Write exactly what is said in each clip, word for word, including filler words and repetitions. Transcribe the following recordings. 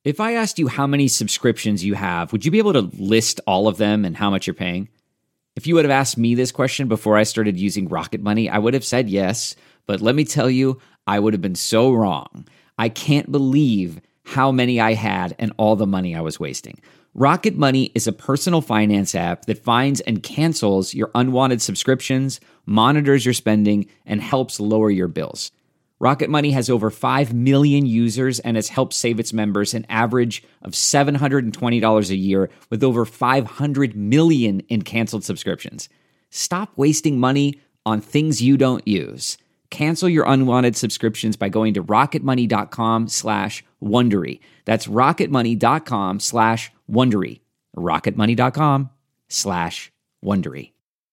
If I asked you how many subscriptions you have, would you be able to list all of them and how much you're paying? If you would have asked me this question before I started using Rocket Money, I would have said yes, but let me tell you, I would have been so wrong. I can't believe how many I had and all the money I was wasting. Rocket Money is a personal finance app that finds and cancels your unwanted subscriptions, monitors your spending, and helps lower your bills. Rocket Money has over five million users and has helped save its members an average of seven hundred twenty dollars a year with over five hundred million in canceled subscriptions. Stop wasting money on things you don't use. Cancel your unwanted subscriptions by going to rocketmoney.com slash Wondery. That's rocketmoney.com slash Wondery. rocketmoney.com slash Wondery.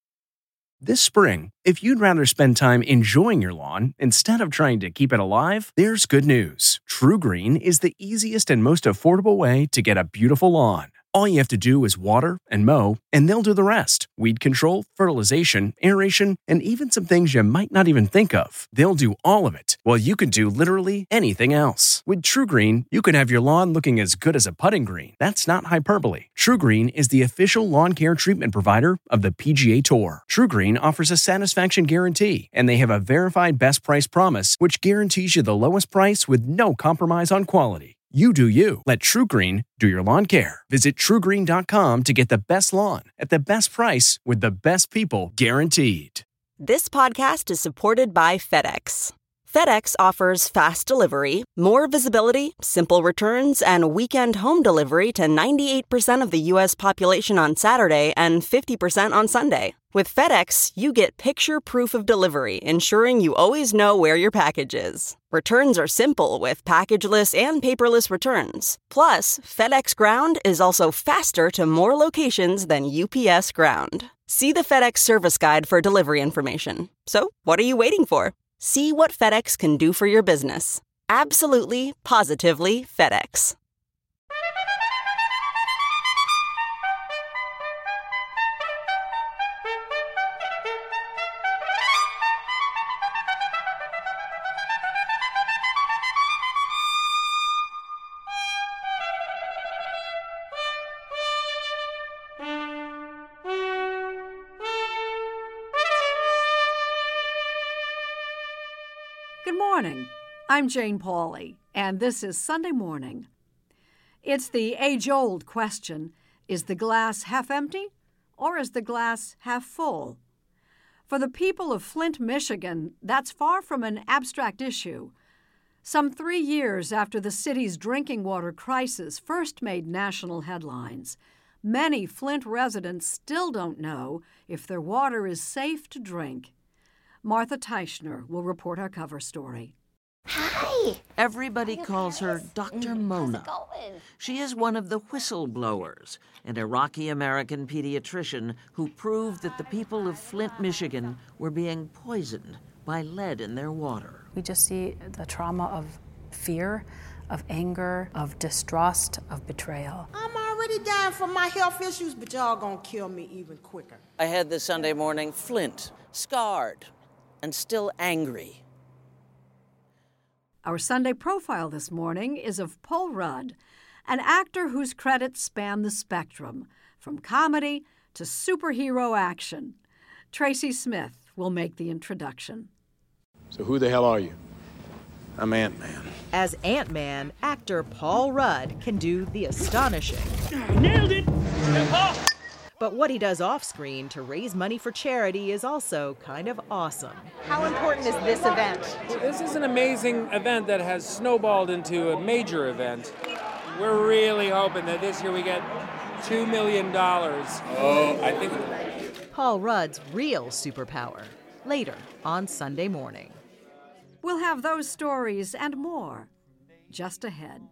This spring, if you'd rather spend time enjoying your lawn instead of trying to keep it alive, there's good news. TruGreen is the easiest and most affordable way to get a beautiful lawn. All you have to do is water and mow, and they'll do the rest. Weed control, fertilization, aeration, and even some things you might not even think of. They'll do all of it, while you can do literally anything else. With TruGreen, you can have your lawn looking as good as a putting green. That's not hyperbole. TruGreen is the official lawn care treatment provider of the P G A Tour. TruGreen offers a satisfaction guarantee, and they have a verified best price promise, which guarantees you the lowest price with no compromise on quality. You do you. Let TruGreen do your lawn care. Visit True Green dot com to get the best lawn at the best price with the best people guaranteed. This podcast is supported by FedEx. FedEx offers fast delivery, more visibility, simple returns, and weekend home delivery to ninety-eight percent of the U S population on Saturday and fifty percent on Sunday. With FedEx, you get picture proof of delivery, ensuring you always know where your package is. Returns are simple with packageless and paperless returns. Plus, FedEx Ground is also faster to more locations than U P S Ground. See the FedEx service guide for delivery information. So, what are you waiting for? See what FedEx can do for your business. Absolutely, positively FedEx. Good morning. I'm Jane Pauley, and this is Sunday Morning. It's the age-old question, is the glass half empty or is the glass half full? For the people of Flint, Michigan, that's far from an abstract issue. Some three years after the city's drinking water crisis first made national headlines, many Flint residents still don't know if their water is safe to drink. Martha Teichner will report our cover story. Hi. Everybody calls her Doctor Mona. How's it going? She is one of the whistleblowers, an Iraqi-American pediatrician who proved that the people of Flint, Michigan were being poisoned by lead in their water. We just see the trauma of fear, of anger, of distrust, of betrayal. I'm already dying from my health issues, but y'all gonna kill me even quicker. I had this Sunday morning Flint, scarred, and still angry. Our Sunday profile this morning is of Paul Rudd, an actor whose credits span the spectrum, from comedy to superhero action. Tracy Smith will make the introduction. So who the hell are you? I'm Ant-Man. As Ant-Man, actor Paul Rudd can do the astonishing. Nailed it! But what he does off-screen to raise money for charity is also kind of awesome. How important is this event? Well, this is an amazing event that has snowballed into a major event. We're really hoping that this year we get two million dollars. Oh, I think... Paul Rudd's real superpower, later on Sunday Morning. We'll have those stories and more just ahead.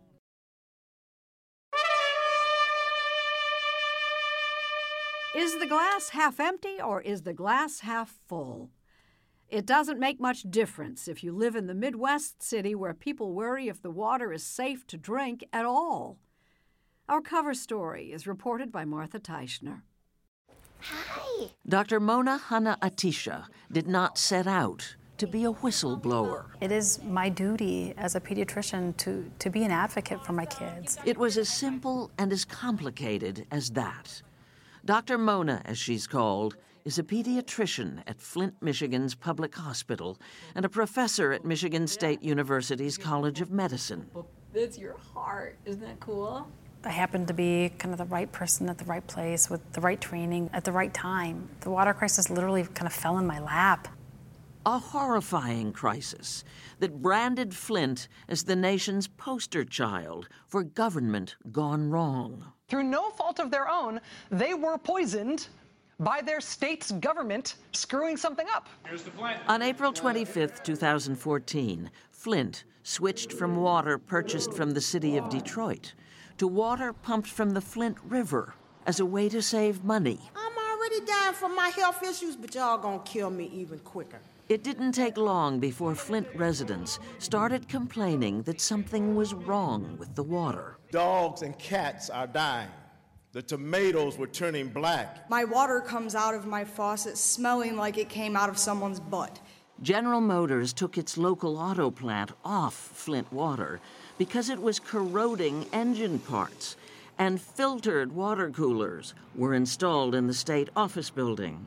Is the glass half empty or is the glass half full? It doesn't make much difference if you live in the Midwest city where people worry if the water is safe to drink at all. Our cover story is reported by Martha Teichner. Hi. Doctor Mona Hanna Atisha did not set out to be a whistleblower. It is my duty as a pediatrician to, to be an advocate for my kids. It was as simple and as complicated as that. Doctor Mona, as she's called, is a pediatrician at Flint, Michigan's public hospital and a professor at Michigan State University's College of Medicine. That's your heart. Isn't that cool? I happened to be kind of the right person at the right place with the right training at the right time. The water crisis literally kind of fell in my lap. A horrifying crisis that branded Flint as the nation's poster child for government gone wrong. Through no fault of their own, they were poisoned by their state's government screwing something up. Here's the Flint. On April twenty-fifth, two thousand fourteen, Flint switched from water purchased from the city of Detroit to water pumped from the Flint River as a way to save money. I'm already dying from my health issues, but y'all gonna kill me even quicker. It didn't take long before Flint residents started complaining that something was wrong with the water. Dogs and cats are dying. The tomatoes were turning black. My water comes out of my faucet smelling like it came out of someone's butt. General Motors took its local auto plant off Flint water because it was corroding engine parts, and filtered water coolers were installed in the state office building.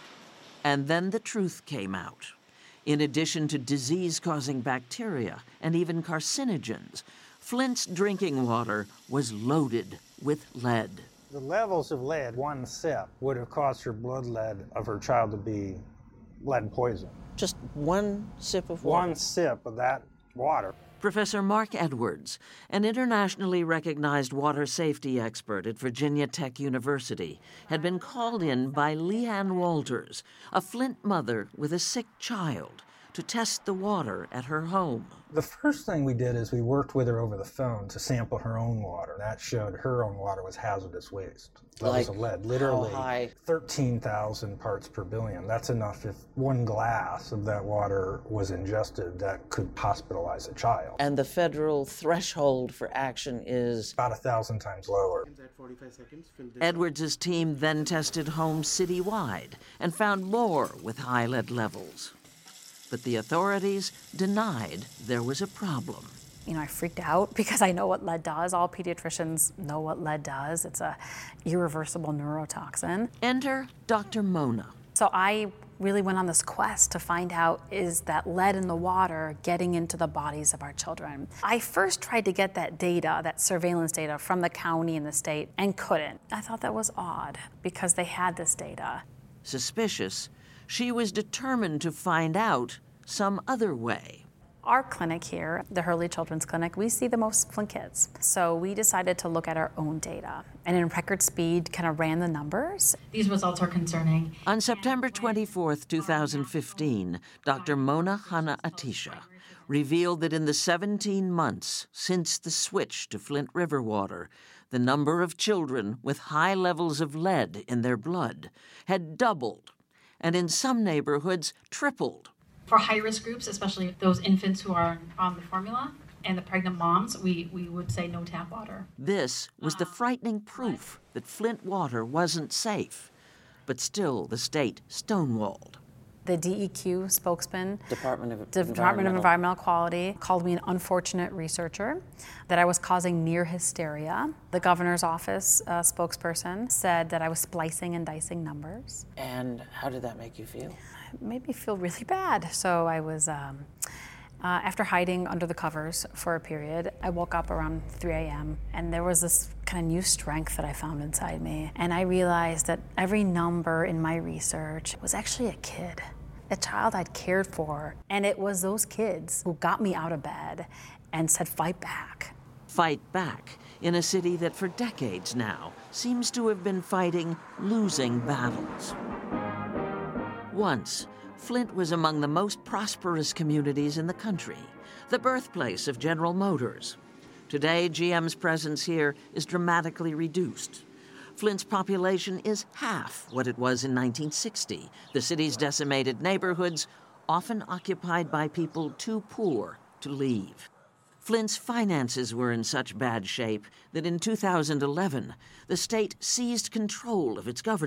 And then the truth came out. In addition to disease-causing bacteria and even carcinogens, Flint's drinking water was loaded with lead. The levels of lead, one sip, would have caused her blood lead of her child to be lead poison. Just one sip of water? One sip of that water. Professor Mark Edwards, an internationally recognized water safety expert at Virginia Tech University, had been called in by Leanne Walters, a Flint mother with a sick child, to test the water at her home. The first thing we did is we worked with her over the phone to sample her own water. That showed her own water was hazardous waste. Levels Like of lead, literally how high? thirteen thousand parts per billion. That's enough if one glass of that water was ingested that could hospitalize a child. And the federal threshold for action is about a thousand times lower. Edwards' team then tested homes citywide and found more with high lead levels. But the authorities denied there was a problem. You know, I freaked out because I know what lead does. All pediatricians know what lead does. It's a irreversible neurotoxin. Enter Doctor Mona. So I really went on this quest to find out, is that lead in the water getting into the bodies of our children? I first tried to get that data, that surveillance data from the county and the state, and couldn't. I thought that was odd because they had this data. Suspicious, she was determined to find out some other way. Our clinic here, the Hurley Children's Clinic, we see the most Flint kids. So we decided to look at our own data and in record speed kind of ran the numbers. These results are concerning. On September twenty-fourth, two thousand fifteen, Doctor Mona Hanna-Attisha revealed that in the seventeen months since the switch to Flint River water, the number of children with high levels of lead in their blood had doubled, and in some neighborhoods tripled. For high-risk groups, especially those infants who are on the formula and the pregnant moms, we, we would say no tap water. This was the frightening proof that Flint water wasn't safe, but still the state stonewalled. The D E Q spokesman, Department of, Department Environmental. of Environmental Quality, called me an unfortunate researcher, that I was causing near hysteria. The governor's office uh, spokesperson said that I was splicing and dicing numbers. And how did that make you feel? It made me feel really bad. So I was, um, uh, after hiding under the covers for a period, I woke up around three a.m. and there was this kind of new strength that I found inside me. And I realized that every number in my research was actually a kid, a child I'd cared for. And it was those kids who got me out of bed and said, fight back. Fight back in a city that for decades now seems to have been fighting losing battles. Once, Flint was among the most prosperous communities in the country, the birthplace of General Motors. Today, G M's presence here is dramatically reduced. Flint's population is half what it was in nineteen sixty. The city's decimated neighborhoods, often occupied by people too poor to leave. Flint's finances were in such bad shape that in two thousand eleven, the state seized control of its government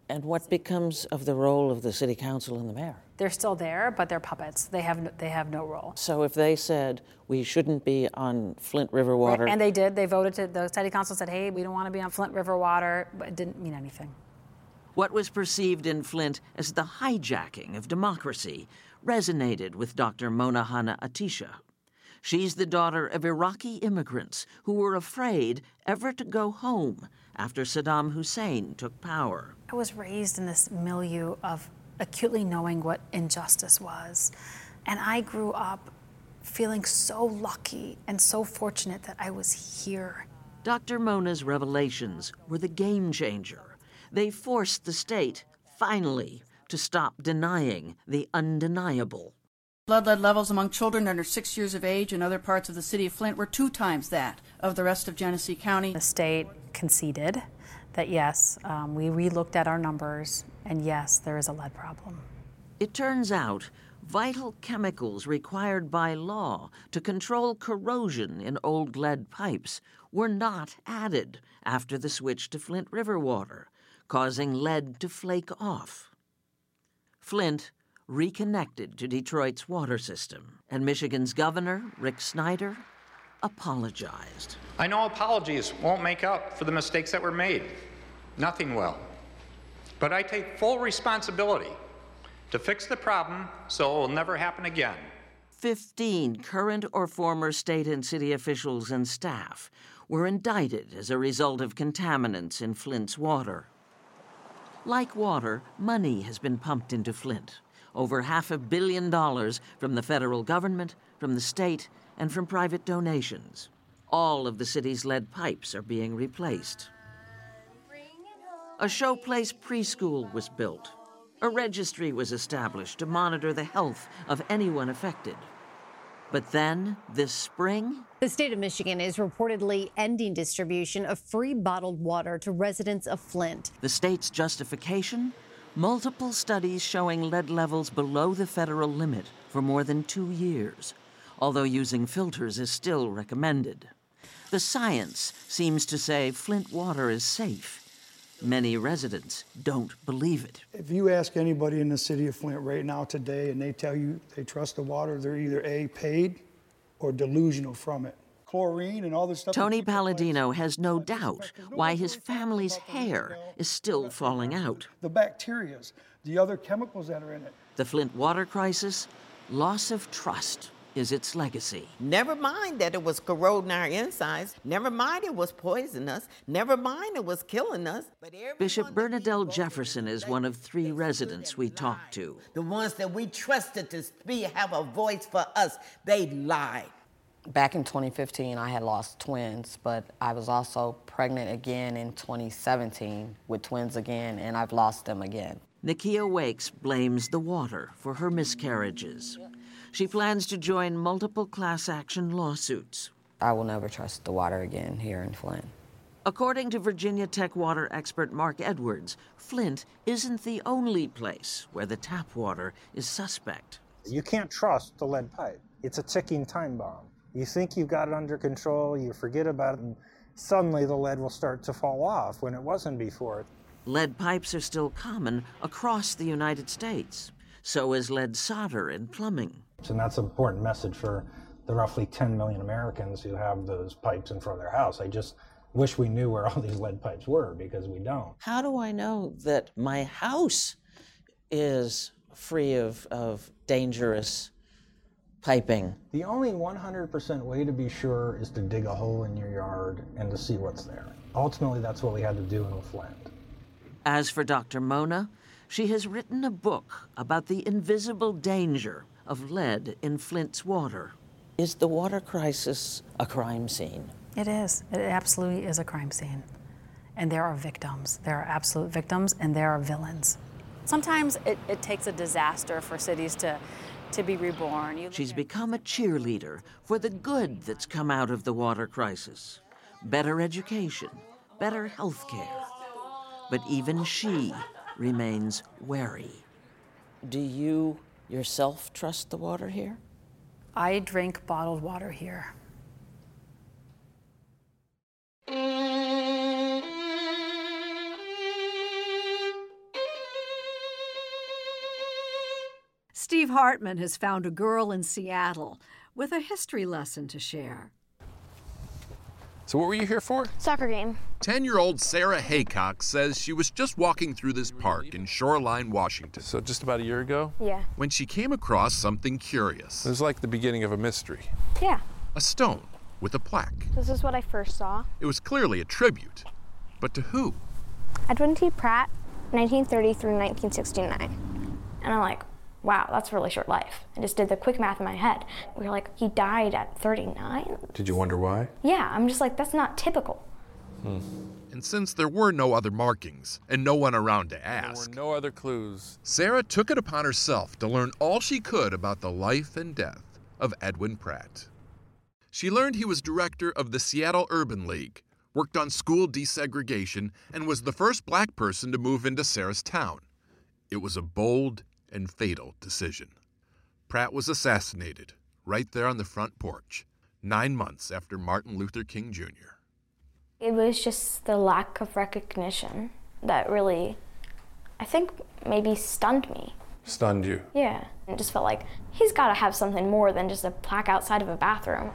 And what becomes of the role of the city council and the mayor? They're still there, but they're puppets. They have no, they have no role. So if they said we shouldn't be on Flint River water... Right, and they did. They voted to, the city council said, hey, we don't want to be on Flint River water, but it didn't mean anything. What was perceived in Flint as the hijacking of democracy resonated with Doctor Mona Hanna-Attisha. She's the daughter of Iraqi immigrants who were afraid ever to go home after Saddam Hussein took power. I was raised in this milieu of acutely knowing what injustice was. And I grew up feeling so lucky and so fortunate that I was here. Doctor Mona's revelations were the game changer. They forced the state, finally, to stop denying the undeniable. Blood lead levels among children under six years of age in other parts of the city of Flint were two times that of the rest of Genesee County. The state conceded that, yes, um, we re-looked at our numbers, and yes, there is a lead problem. It turns out vital chemicals required by law to control corrosion in old lead pipes were not added after the switch to Flint River water, causing lead to flake off. Flint reconnected to Detroit's water system, and Michigan's governor, Rick Snyder, apologized. I know apologies won't make up for the mistakes that were made. Nothing will. But I take full responsibility to fix the problem so it will never happen again. Fifteen current or former state and city officials and staff were indicted as a result of contaminants in Flint's water. Like water, money has been pumped into Flint. Over half a billion dollars from the federal government, from the state, and from private donations. All of the city's lead pipes are being replaced. A Showplace preschool was built. A registry was established to monitor the health of anyone affected. But then, this spring... The state of Michigan is reportedly ending distribution of free bottled water to residents of Flint. The state's justification? Multiple studies showing lead levels below the federal limit for more than two years, although using filters is still recommended. The science seems to say Flint water is safe. Many residents don't believe it. If you ask anybody in the city of Flint right now today and they tell you they trust the water, they're either A, paid or delusional from it. Chlorine and all this stuff. Tony Palladino has no doubt why his family's hair is still falling out. The bacterias, the other chemicals that are in it. The Flint water crisis, loss of trust is its legacy. Never mind that it was corroding our insides. Never mind it was poisoning us. Never mind it was killing us. But Bishop Bernadelle Jefferson is one of three residents we talked to. The ones that we trusted to speak, have a voice for us, they lied. Back in twenty fifteen, I had lost twins, but I was also pregnant again in twenty seventeen with twins again, and I've lost them again. Nakia Wakes blames the water for her miscarriages. She plans to join multiple class action lawsuits. I will never trust the water again here in Flint. According to Virginia Tech water expert Mark Edwards, Flint isn't the only place where the tap water is suspect. You can't trust the lead pipe. It's a ticking time bomb. You think you've got it under control, you forget about it, and suddenly the lead will start to fall off when it wasn't before. Lead pipes are still common across the United States. So is lead solder in plumbing. And that's an important message for the roughly ten million Americans who have those pipes in front of their house. I just wish we knew where all these lead pipes were, because we don't. How do I know that my house is free of, of dangerous piping? The only one hundred percent way to be sure is to dig a hole in your yard and to see what's there. Ultimately, that's what we had to do in Flint. As for Doctor Mona, she has written a book about the invisible danger of lead in Flint's water. Is the water crisis a crime scene? It is. It absolutely is a crime scene. And there are victims. There are absolute victims, and there are villains. Sometimes it, it takes a disaster for cities to, to be reborn. You She's become a cheerleader for the good that's come out of the water crisis. Better education, better health care. But even she remains wary. Do you yourself trust the water here? I drink bottled water here. Steve Hartman has found a girl in Seattle with a history lesson to share. So what were you here for? Soccer game. ten-year-old Sarah Haycock says she was just walking through this park in Shoreline, Washington. So just about a year ago? Yeah. When she came across something curious. It was like the beginning of a mystery. Yeah. A stone with a plaque. This is what I first saw. It was clearly a tribute. But to who? Edwin T. Pratt, nineteen thirty through nineteen sixty-nine. And I'm like, wow, that's a really short life. I just did the quick math in my head. We were like, he died at thirty-nine? Did you wonder why? Yeah, I'm just like, that's not typical. Hmm. And since there were no other markings and no one around to ask, there were no other clues, Sarah took it upon herself to learn all she could about the life and death of Edwin Pratt. She learned he was director of the Seattle Urban League, worked on school desegregation, and was the first black person to move into Sarah's town. It was a bold and fatal decision. Pratt was assassinated right there on the front porch, nine months after Martin Luther King Junior It was just the lack of recognition that really, I think, maybe stunned me. Stunned you? Yeah. It just felt like he's got to have something more than just a plaque outside of a bathroom.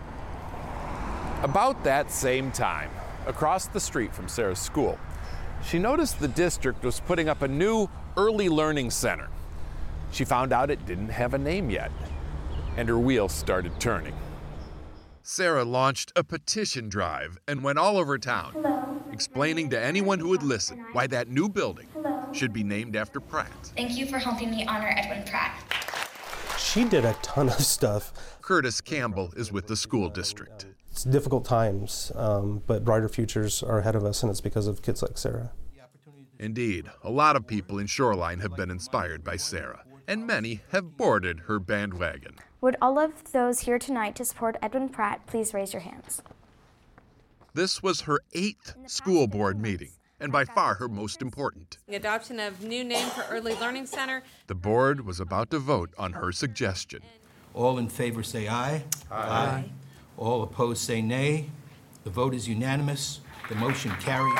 About that same time, across the street from Sarah's school, she noticed the district was putting up a new early learning center. She found out it didn't have a name yet, and her wheels started turning. Sarah launched a petition drive and went all over town, Hello. explaining to anyone who would listen why that new building Hello. should be named after Pratt. Thank you for helping me honor Edwin Pratt. She did a ton of stuff. Curtis Campbell is with the school district. It's difficult times, um, but brighter futures are ahead of us, and it's because of kids like Sarah. Indeed, a lot of people in Shoreline have been inspired by Sarah, and many have boarded her bandwagon. Would all of those here tonight to support Edwin Pratt please raise your hands? This was her eighth school board meeting, and by far her most important. The adoption of new name for Early Learning Center. The board was about to vote on her suggestion. All in favor say aye. Aye. Aye. All opposed say nay. The vote is unanimous. The motion carries.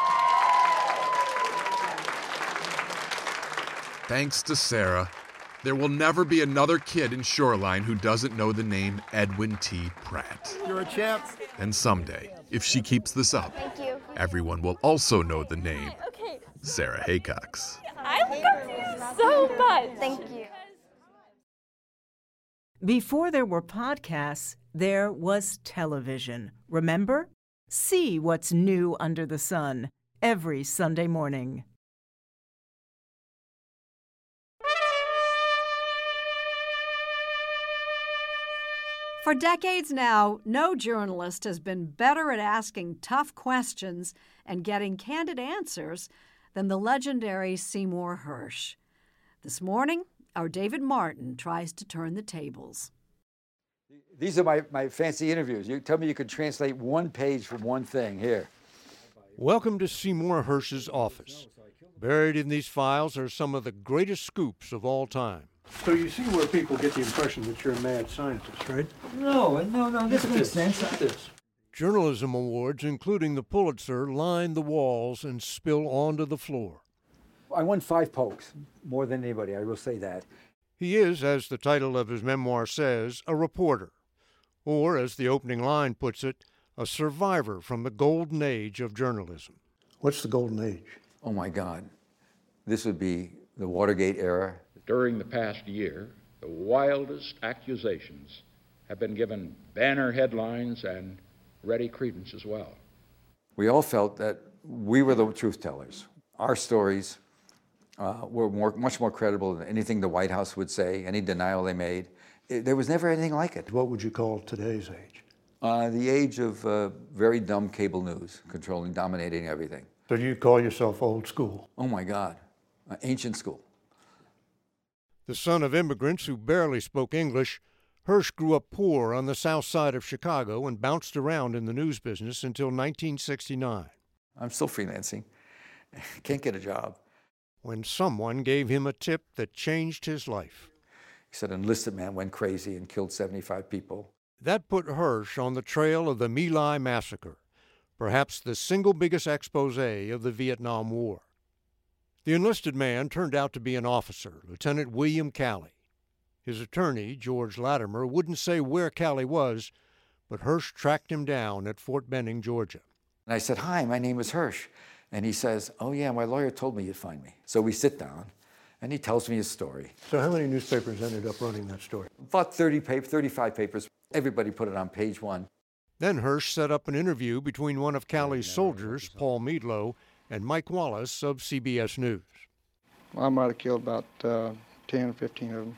Thanks to Sarah, there will never be another kid in Shoreline who doesn't know the name Edwin T. Pratt. You're a champ. And someday, if she keeps this up, Thank you. everyone will also know the name Okay. Sarah Haycox. I look up to you so much. Thank you. Before there were podcasts, there was television. Remember? See what's new under the sun every Sunday morning. For decades now, no journalist has been better at asking tough questions and getting candid answers than the legendary Seymour Hersh. This morning, our David Martin tries to turn the tables. These are my, my fancy interviews. You tell me you could translate one page from one thing. Here. Welcome to Seymour Hersh's office. Buried in these files are some of the greatest scoops of all time. So you see where people get the impression that you're a mad scientist, right? No, no, no, this Look at makes this. sense. Look at this. Journalism awards, including the Pulitzer, line the walls and spill onto the floor. I won five pokes, more than anybody, I will say that. He is, as the title of his memoir says, a reporter. Or, as the opening line puts it, a survivor from the golden age of journalism. What's the golden age? Oh, my God. This would be the Watergate era. During the past year, the wildest accusations have been given banner headlines and ready credence as well. We all felt that we were the truth tellers. Our stories uh, were more, much more credible than anything the White House would say, any denial they made. It, there was never anything like it. What would you call today's age? Uh, the age of uh, very dumb cable news, controlling, dominating everything. So you call yourself old school? Oh, my God. Uh, ancient school. The son of immigrants who barely spoke English, Hersh grew up poor on the south side of Chicago and bounced around in the news business until nineteen sixty-nine. I'm still freelancing. Can't get a job. When someone gave him a tip that changed his life. He said an enlisted man went crazy and killed seventy-five people. That put Hersh on the trail of the My Lai massacre, perhaps the single biggest expose of the Vietnam War. The enlisted man turned out to be an officer, Lieutenant William Calley. His attorney, George Latimer, wouldn't say where Callie was, but Hirsch tracked him down at Fort Benning, Georgia. And I said, "Hi, my name is Hirsch." And he says, "Oh yeah, my lawyer told me you'd find me." So we sit down, and he tells me his story. So how many newspapers ended up running that story? About thirty papers, thirty-five papers. Everybody put it on page one. Then Hirsch set up an interview between one of Callie's soldiers, Paul Meadlow, and Mike Wallace of C B S News. Well, I might have killed about uh, ten or fifteen of them.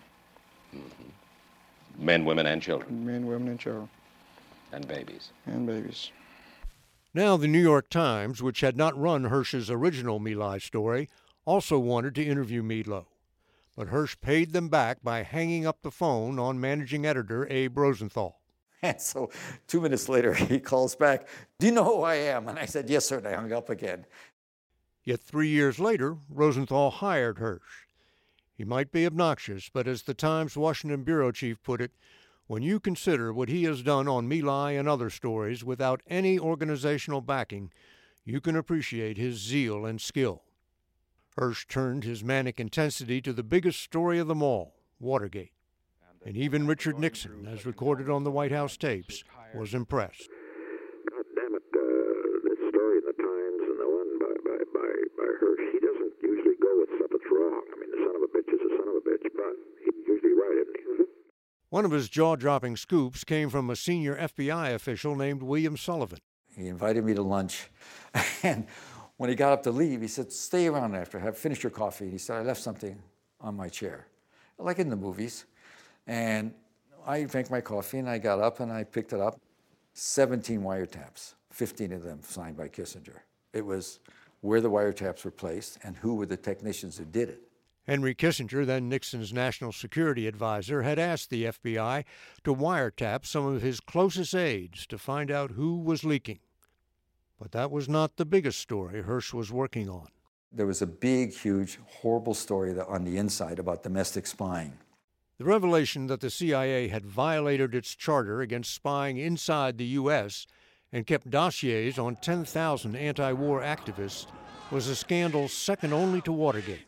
Mm-hmm. Men, women, and children. Men, women, and children. And babies. And babies. Now, the New York Times, which had not run Hirsch's original My Lai story, also wanted to interview Meadlow. But Hirsch paid them back by hanging up the phone on managing editor Abe Rosenthal. And so two minutes later, he calls back, "Do you know who I am?" And I said, "Yes, sir," and I hung up again. Yet three years later, Rosenthal hired Hirsch. He might be obnoxious, but as the Times Washington bureau chief put it, when you consider what he has done on My Lai and other stories without any organizational backing, you can appreciate his zeal and skill. Hirsch turned his manic intensity to the biggest story of them all, Watergate. And even Richard Nixon, as recorded on the White House tapes, was impressed. God damn it, uh, this story in the Times and the one by, by, by, by Hirsch, he doesn't usually go with stuff that's wrong. I mean, the son of a bitch is a son of a bitch, but he's usually right, isn't he? One of his jaw-dropping scoops came from a senior F B I official named William Sullivan. He invited me to lunch, and when he got up to leave, he said, "Stay around after, have finish your coffee." He said, "I left something on my chair," like in the movies. And I drank my coffee, and I got up, and I picked it up. seventeen wiretaps, fifteen of them signed by Kissinger. It was where the wiretaps were placed and who were the technicians who did it. Henry Kissinger, then Nixon's national security advisor, had asked the F B I to wiretap some of his closest aides to find out who was leaking. But that was not the biggest story Hirsch was working on. There was a big, huge, horrible story on the inside about domestic spying. The revelation that the C I A had violated its charter against spying inside the U S and kept dossiers on ten thousand anti-war activists was a scandal second only to Watergate.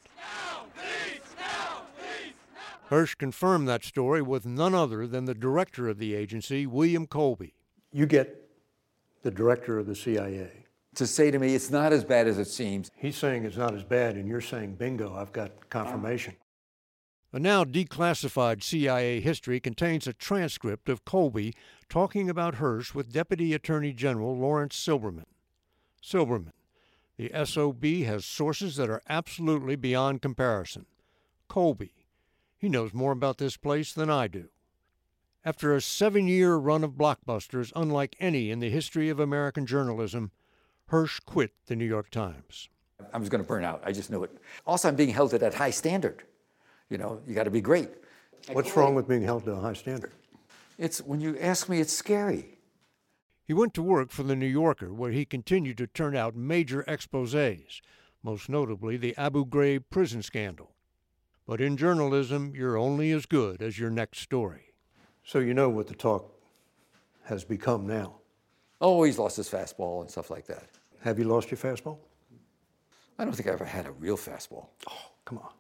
Hirsch confirmed that story with none other than the director of the agency, William Colby. You get the director of the C I A to say to me, "It's not as bad as it seems." He's saying it's not as bad, and you're saying, bingo, I've got confirmation. A now declassified C I A history contains a transcript of Colby talking about Hirsch with Deputy Attorney General Lawrence Silberman. Silberman, the S O B has sources that are absolutely beyond comparison. Colby, he knows more about this place than I do. After a seven-year run of blockbusters unlike any in the history of American journalism, Hirsch quit the New York Times. I was going to burn out. I just knew it. Also, I'm being held to that high standard. You know, you got to be great. What's wrong with being held to a high standard? It's, when you ask me, it's scary. He went to work for The New Yorker, where he continued to turn out major exposés, most notably the Abu Ghraib prison scandal. But in journalism, you're only as good as your next story. So you know what the talk has become now? Oh, he's lost his fastball and stuff like that. Have you lost your fastball? I don't think I ever had a real fastball. Oh, come on.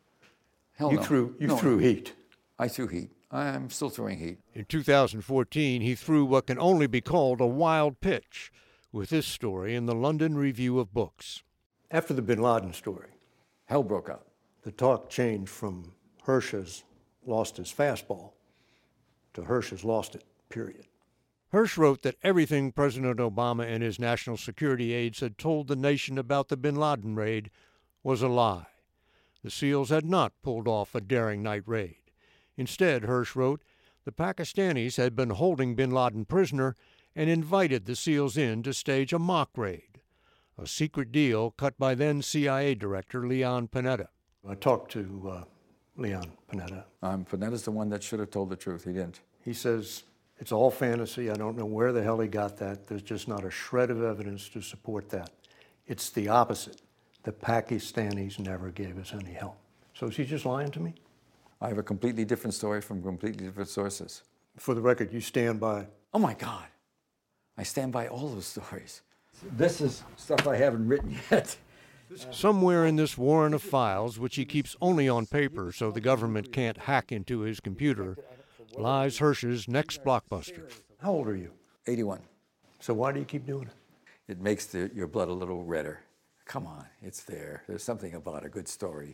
Hell you no. threw, you no. threw heat. I threw heat. I'm still throwing heat. In two thousand fourteen, he threw what can only be called a wild pitch with this story in the London Review of Books. After the bin Laden story, hell broke out. The talk changed from Hirsch has lost his fastball to Hirsch has lost it, period. Hirsch wrote that everything President Obama and his national security aides had told the nation about the bin Laden raid was a lie. The SEALs had not pulled off a daring night raid. Instead, Hirsch wrote, the Pakistanis had been holding bin Laden prisoner and invited the SEALs in to stage a mock raid, a secret deal cut by then C I A Director Leon Panetta. I talked to uh, Leon Panetta. Um, Panetta's the one that should have told the truth. He didn't. He says, it's all fantasy. I don't know where the hell he got that. There's just not a shred of evidence to support that. It's the opposite. The Pakistanis never gave us any help. So is he just lying to me? I have a completely different story from completely different sources. For the record, you stand by? Oh my God. I stand by all those stories. This is stuff I haven't written yet. Somewhere in this warren of files, which he keeps only on paper so the government can't hack into his computer, lies Hirsch's next blockbuster. How old are you? eighty-one. So why do you keep doing it? It makes the, your blood a little redder. Come on, it's there. There's something about a good story.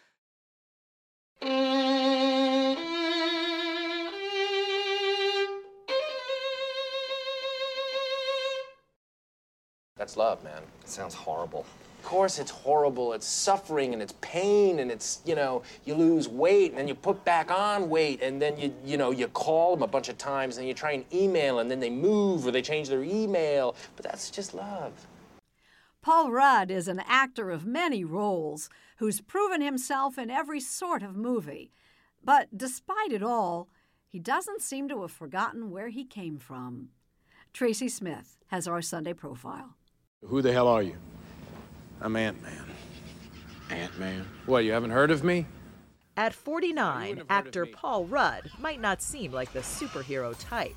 That's love, man. It sounds horrible. Of course it's horrible. It's suffering and it's pain and it's, you know, you lose weight and then you put back on weight and then you, you know, you call them a bunch of times and you try and email and then they move or they change their email. But that's just love. Paul Rudd is an actor of many roles who's proven himself in every sort of movie. But despite it all, he doesn't seem to have forgotten where he came from. Tracy Smith has our Sunday profile. Who the hell are you? I'm Ant-Man. Ant-Man? What, you haven't heard of me? At forty-nine, actor Paul Rudd might not seem like the superhero type.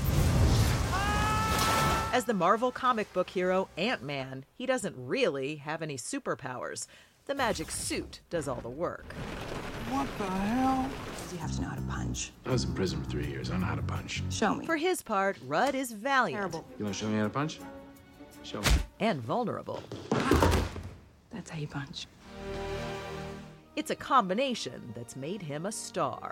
As the Marvel comic book hero Ant-Man, he doesn't really have any superpowers. The magic suit does all the work. What the hell? You have to know how to punch. I was in prison for three years. I know how to punch. Show me. For his part, Rudd is valiant. Terrible. You want to show me how to punch? Show me. And vulnerable. That's how you punch. It's a combination that's made him a star.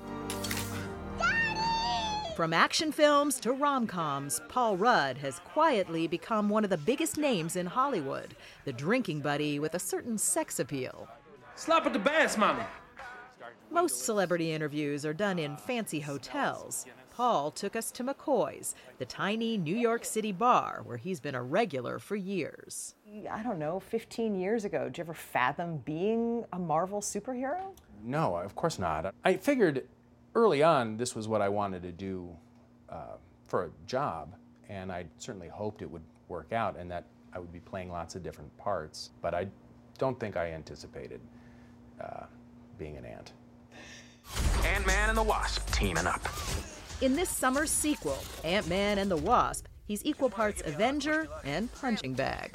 Daddy! From action films to rom-coms, Paul Rudd has quietly become one of the biggest names in Hollywood, the drinking buddy with a certain sex appeal. Slap at the bass, mommy. Most celebrity interviews are done in fancy hotels. Paul took us to McCoy's, the tiny New York City bar where he's been a regular for years. I don't know, fifteen years ago, did you ever fathom being a Marvel superhero? No, of course not. I figured early on this was what I wanted to do uh, for a job, and I certainly hoped it would work out and that I would be playing lots of different parts, but I don't think I anticipated uh, being an ant. Ant-Man and the Wasp teaming up. In this summer's sequel, Ant-Man and the Wasp, he's equal parts Avenger and punching bag.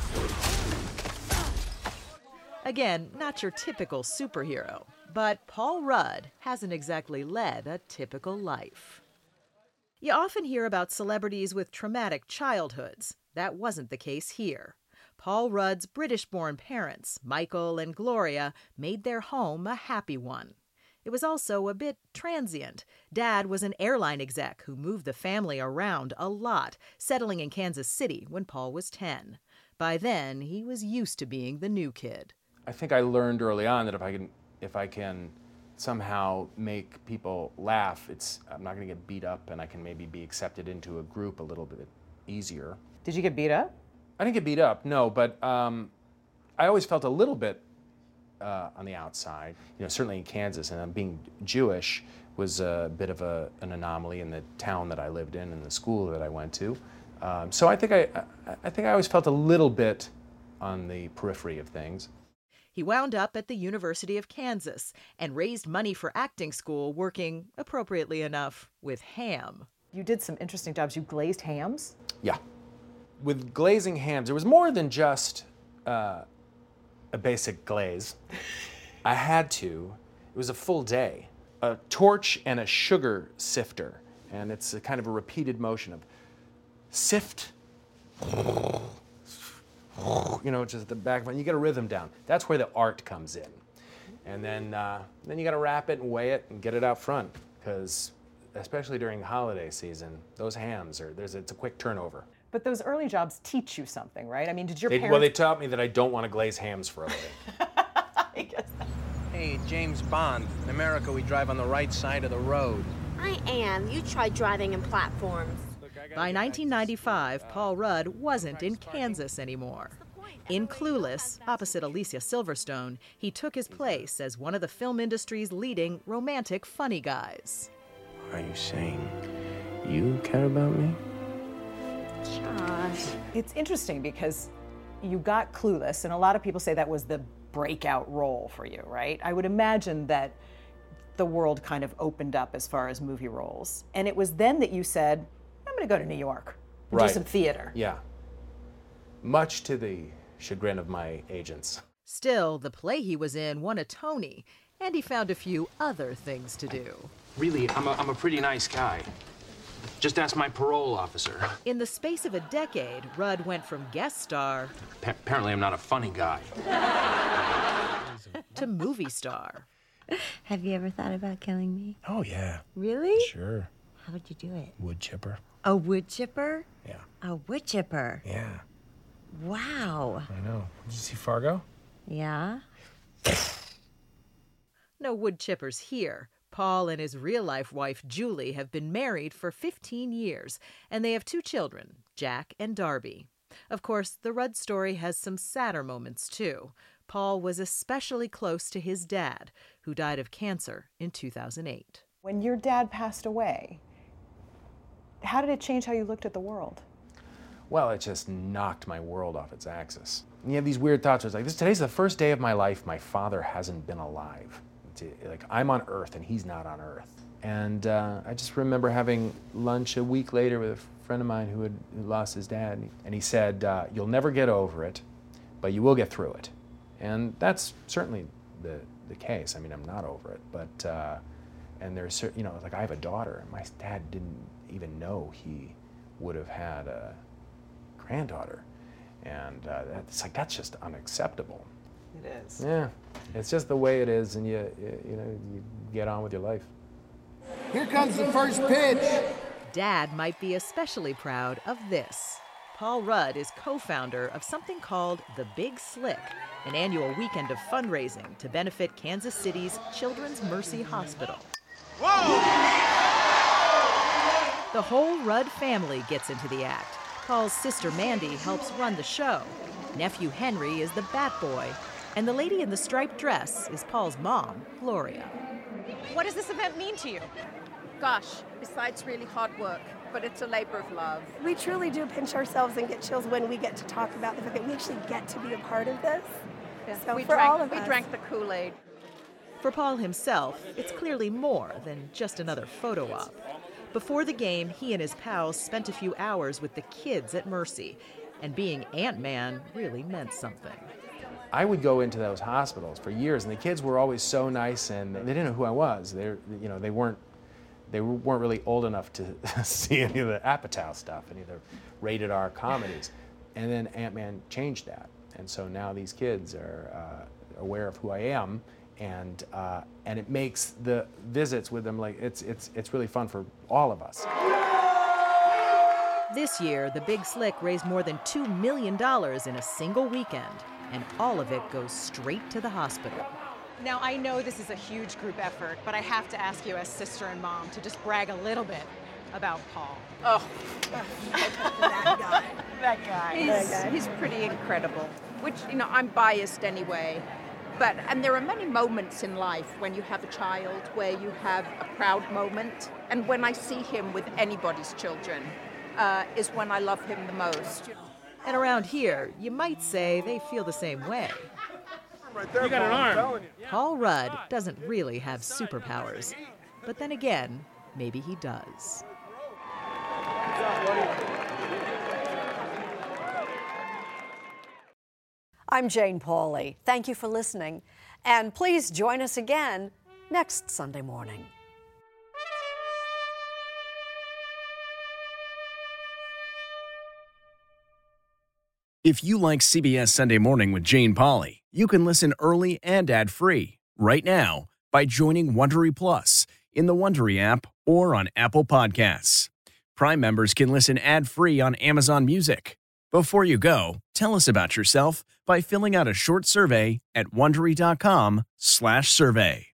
Again, not your typical superhero, but Paul Rudd hasn't exactly led a typical life. You often hear about celebrities with traumatic childhoods. That wasn't the case here. Paul Rudd's British-born parents, Michael and Gloria, made their home a happy one. It was also a bit transient. Dad was an airline exec who moved the family around a lot, settling in Kansas City when Paul was ten. By then, he was used to being the new kid. I think I learned early on that if I can, if I can somehow make people laugh, it's I'm not going to get beat up, and I can maybe be accepted into a group a little bit easier. Did you get beat up? I didn't get beat up, no, but um, I always felt a little bit uh, on the outside. You know, certainly in Kansas, and being Jewish was a bit of a, an anomaly in the town that I lived in and the school that I went to. Um, so I think I, I, I think I always felt a little bit on the periphery of things. He wound up at the University of Kansas and raised money for acting school, working, appropriately enough, with ham. You did some interesting jobs. You glazed hams? Yeah. With glazing hams, it was more than just uh, a basic glaze. I had to. It was a full day. A torch and a sugar sifter. And it's a kind of a repeated motion of sift, you know, just at the back of it. You get a rhythm down. That's where the art comes in. And then, uh, then you got to wrap it and weigh it and get it out front. Because especially during the holiday season, those hams are, there's, it's a quick turnover. But those early jobs teach you something, right? I mean, did your they, parents... Well, they taught me that I don't want to glaze hams for a living. I guess that... Hey, James Bond. In America, we drive on the right side of the road. I am. You try driving in platforms. By nineteen ninety-five, Paul Rudd wasn't in Kansas anymore. In Clueless, opposite Alicia Silverstone, he took his place as one of the film industry's leading romantic funny guys. Are you saying you care about me? Josh. It's interesting because you got Clueless, and a lot of people say that was the breakout role for you, right? I would imagine that the world kind of opened up as far as movie roles. And it was then that you said, I'm going to go to New York and right. do some theater. Yeah. Much to the chagrin of my agents. Still, the play he was in won a Tony, and he found a few other things to do. Really, I'm a, I'm a pretty nice guy. Just ask my parole officer. In the space of a decade, Rudd went from guest star... Pa- apparently I'm not a funny guy. ...to movie star. Have you ever thought about killing me? Oh, yeah. Really? Sure. How would you do it? Wood chipper. A wood chipper? Yeah. A wood chipper? Yeah. Wow. I know. Did you see Fargo? Yeah. No wood chippers here. Paul and his real-life wife, Julie, have been married for fifteen years, and they have two children, Jack and Darby. Of course, the Rudd story has some sadder moments, too. Paul was especially close to his dad, who died of cancer in two thousand eight. When your dad passed away, how did it change how you looked at the world? Well, it just knocked my world off its axis. And you have these weird thoughts. It's like, this, today's the first day of my life my father hasn't been alive. It's like, I'm on Earth and he's not on Earth. And uh, I just remember having lunch a week later with a friend of mine who had who lost his dad. And he said, uh, you'll never get over it, but you will get through it. And that's certainly the, the case. I mean, I'm not over it, but, uh, and there's, you know, like I have a daughter, and my dad didn't even know he would have had a granddaughter. And uh, it's like, that's just unacceptable. It is. Yeah, it's just the way it is, and you, you, you know, you get on with your life. Here comes the first pitch. Dad might be especially proud of this. Paul Rudd is co-founder of something called The Big Slick, an annual weekend of fundraising to benefit Kansas City's Children's Mercy Hospital. Whoa! The whole Rudd family gets into the act. Paul's sister Mandy helps run the show. Nephew Henry is the bat boy. And the lady in the striped dress is Paul's mom, Gloria. What does this event mean to you? Gosh, besides really hard work, but it's a labor of love. We truly do pinch ourselves and get chills when we get to talk about the fact that we actually get to be a part of this. Yeah. So we for drank, all of we us. drank the Kool-Aid. For Paul himself, it's clearly more than just another photo op. Before the game, he and his pals spent a few hours with the kids at Mercy, and being Ant-Man really meant something. I would go into those hospitals for years, and the kids were always so nice, and they didn't know who I was. They, you know, they weren't, they weren't really old enough to see any of the Apatow stuff, any of the rated R comedies. And then Ant-Man changed that, and so now these kids are uh, aware of who I am, and uh, and it makes the visits with them like it's it's it's really fun for all of us. This year, the Big Slick raised more than two million dollars in a single weekend, and all of it goes straight to the hospital. Now, I know this is a huge group effort, but I have to ask you as sister and mom to just brag a little bit about Paul. Oh, that guy. That guy. He's, That guy. he's pretty incredible, which, you know, I'm biased anyway. But, and there are many moments in life when you have a child where you have a proud moment. And when I see him with anybody's children, uh, is when I love him the most. And around here, you might say they feel the same way. Right there, You got an Paul, I'm arm. telling you. Paul Rudd doesn't really have superpowers. But then again, maybe he does. I'm Jane Pauley. Thank you for listening. And please join us again next Sunday morning. If you like C B S Sunday Morning with Jane Pauley, you can listen early and ad-free right now by joining Wondery Plus in the Wondery app or on Apple Podcasts. Prime members can listen ad-free on Amazon Music. Before you go, tell us about yourself by filling out a short survey at wondery dot com slash survey.